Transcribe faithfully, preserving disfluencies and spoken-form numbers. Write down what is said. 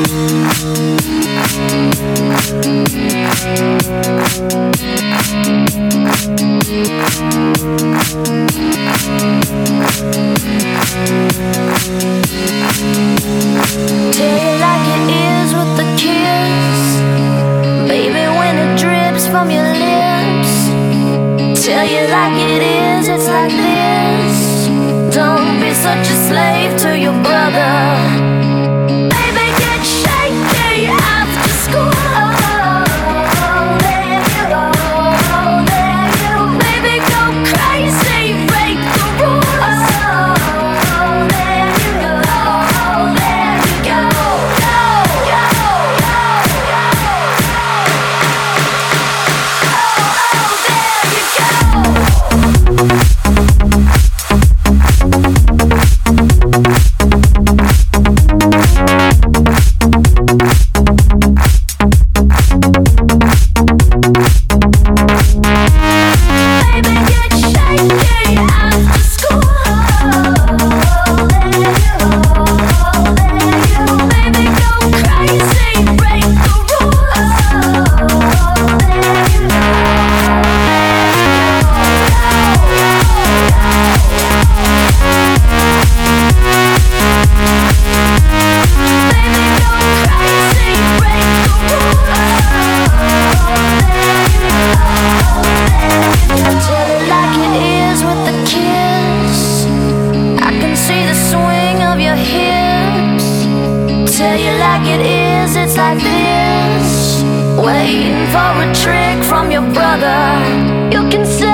From your lips, tell you like it is, it's like this. Don't be such a slave to your brother. Baby, get shaky after school. There you go, there you go. Baby, go crazy, break the rules. There you go, there you go. Go, go, go, go. Tell you like it is, it's like this. Waiting for a trick from your brother. You can see